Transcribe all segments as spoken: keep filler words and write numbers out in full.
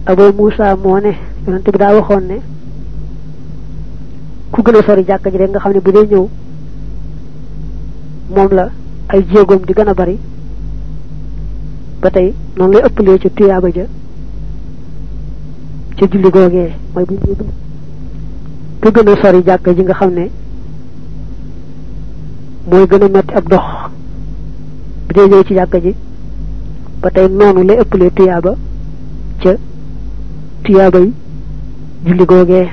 Abu Musa moo ne yonente bi daa waxoon ne ku gën a sori jàkka ji rek nga xam ne bu dee ñëw moom la ay jéegoom di gën a bari ba tey noonu lay ëppalee ca tuyaaba ja ca julli googee mooy bu ñu ku gën a sori jàkka ji nga xam ne mooy gën a metti ab dox bu dee ñëw ci jàkka ji ba tey noonu lay ëppalee tuyaaba ca tuyaaba yi julli googee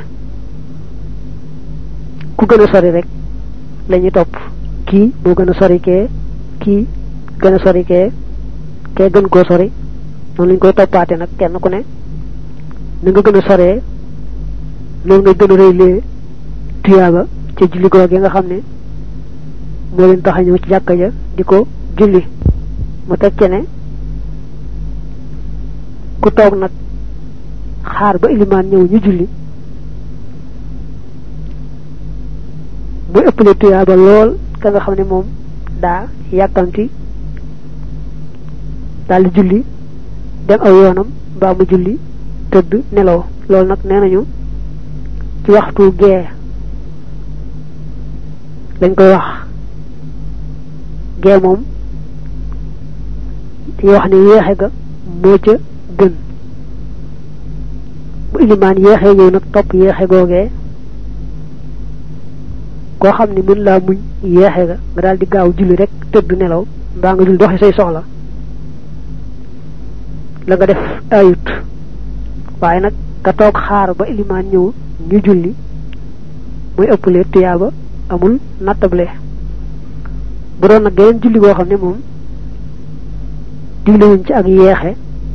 ku gën a sori rek lañuy topp kii moo gën a sori kee kii gën a sori kee kee gën koo sori noonu lañ koy toppaate nag kenn ku ne ni nga gën a soree loolu nga gën a rëylee tuyaaba ca julli googee nga xam ne moo leen tax a ñëw ci jàkka ja di ko julli mu teg ci ne ku toog nag xaar ba ilimaan ñëw ñu julli muy ëppale tuyaaba lool ka nga xam ne moom daa yàkkamti daal di julli dem aw yoonam mbaa mu julli tëdd nelaw loolu nag nee nañu ci waxtu gee lañ koy wax gee moom dañuy wax ne yéexe ga moo ca gën bu ilimaan yéexee ñëw nag topp yéexe googee koo xam ne mën laa muñ yéexe ga nga daal di gaaw julli rek tëdd nelaw mbaa nga julli doxi say soxla la nga def ayut waaye nag ka toog xaar ba ilimaan ñëw ñu julli muy ëppale tuyaaba amul nattable bu doon nag geneen julli goo xam ne moom diglewuñ ci ak yeexe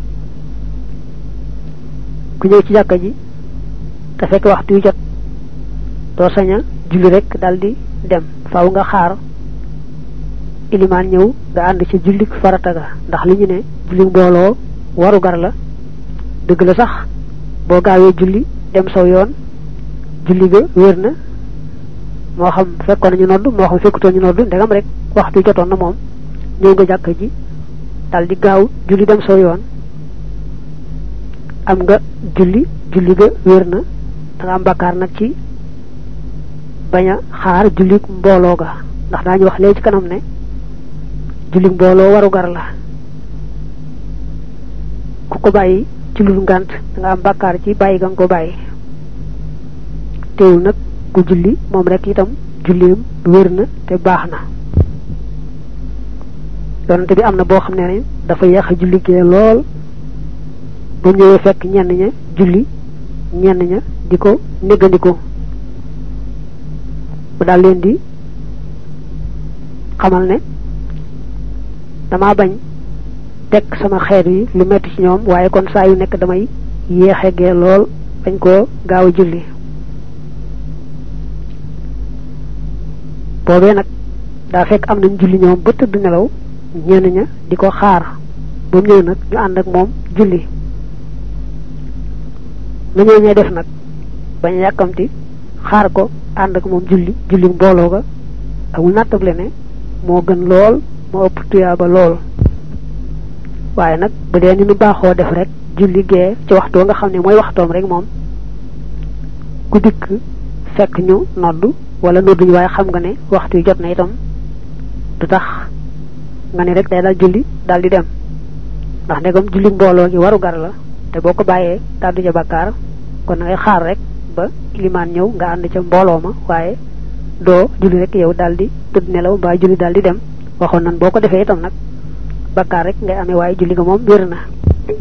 ku ñëw ci jàkka ji te fekk waxtu yu jot doo saña julli rek daldi dem faaw nga xaar ilimaan ñëw nga ànd ci julli farata ga ndax li ñu ne julli mbooloo waru gar la dëgg la sax boo gaawee julli dem saw yoon julli ga wér na moo xam fekkoon ñu nodd moo xam fekkutoon ñu nodd ndegam rek waxtu jotoon na moom ñëw nga jàkka ji daldi gaaw julli dem saw yoon am nga julli julli ga wér na da nga am bakkaar nag ci bañ a xaar julli mbooloo ga ndax daañu wax léegi ci kanam ne julli mbooloo waru gar la ku ko bàyyi ci lu ngànt da nga am bakkaar ci bàyyi ga nga ko bàyyi teewul nag ku julli moom rek itam julleem wér na te baax na yonante bi am na boo xam ne ne dafa yéex a julli gee lool ba ñëwee fekk ñenn ña julli ñenn ña di ko néggandiko bu daal leen di xamal ne dama bañ teg sama xeet yi lu metti ci ñoom waaye kon saa yu nekk damay yéexe gee lool bañ koo gaaw a julli boobee nag daa fekk am nañ julli ñoom ba tëdd nelaw ñenn ña di ko xaar ba mu ñëw nag ñu ànd ak moom julli na ñëw ñee def nag bañ a yàkkamti xaar ko ànd ak moom julli julli mbooloo ga amul nattable ne moo gën lool moo ëpp tuyaaba lool waaye nag bu dee ni nu baaxoo def rek julli gee ci waxtoo nga xam ne mooy waxtoom rek moom ku dikk fekk ñu noddu wala nodduñu waaye xam nga ne waxtu yi jot na itam du tax nga ne rek day daal julli daal di dem ndax ndegam julli mbooloo gi waru gar la te boo ko bàyyee daal du ja bàkkaar kon na ngay xaar rek ba ilimaan ñëw nga ànd ca mbooloo ma waaye doo julli rek yow daal di tëdd nelaw mbaa julli daal di dem waxoon nan boo ko defee itam nag bàkkaar rek ngay amee waaye julli nga moom wér na